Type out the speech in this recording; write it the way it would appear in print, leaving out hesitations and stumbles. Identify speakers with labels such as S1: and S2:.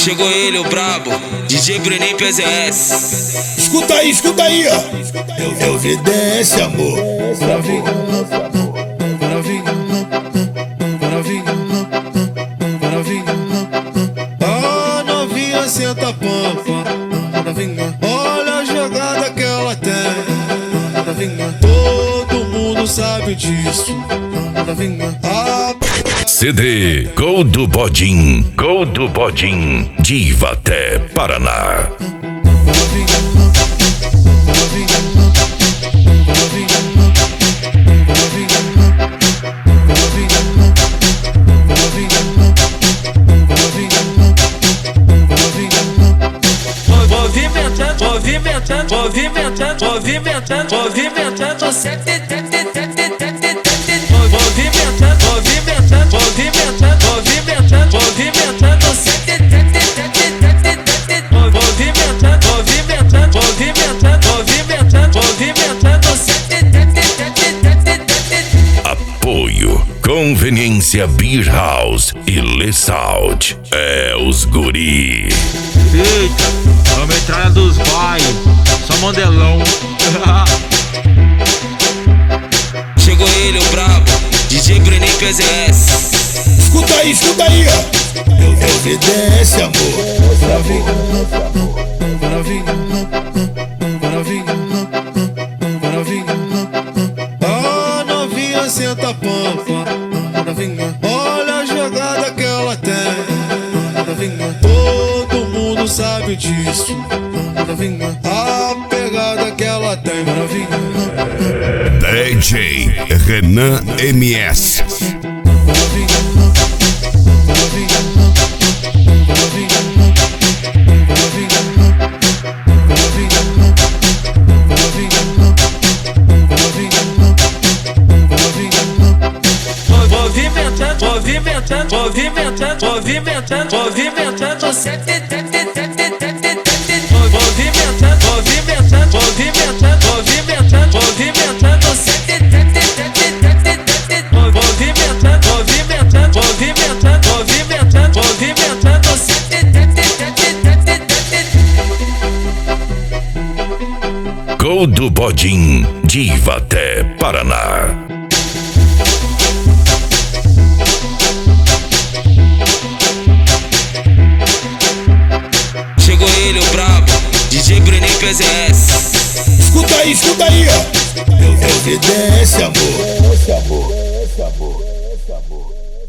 S1: Chegou ele, o brabo, DJ Bruninho PZS.
S2: Escuta aí, ó. É o VDS, amor.
S3: A novinha senta a pampa. Olha a jogada que ela tem. Todo mundo sabe disso.
S4: CD Gol do Bodim, Diva até Paraná.
S5: Movimentando,
S4: Apoio Conveniência Beer House e Le Salt. É os guri.
S6: Eita, vamos entrar dos bailes, só modelão.
S1: Chegou ele, o brabo, DJ Bruninho PZS.
S2: Escuta aí, ó. É o VDS, amor.
S3: A novinha senta a pampa. Olha a jogada que ela tem. Todo mundo sabe disso. A pegada que ela tem.
S4: DJ Renan MS. Gol do Bodim, Diva até Paraná.
S1: Chegou ele, o brabo, DJ Bruninho PZS.
S2: Escuta aí, ó. É o VDS, amor.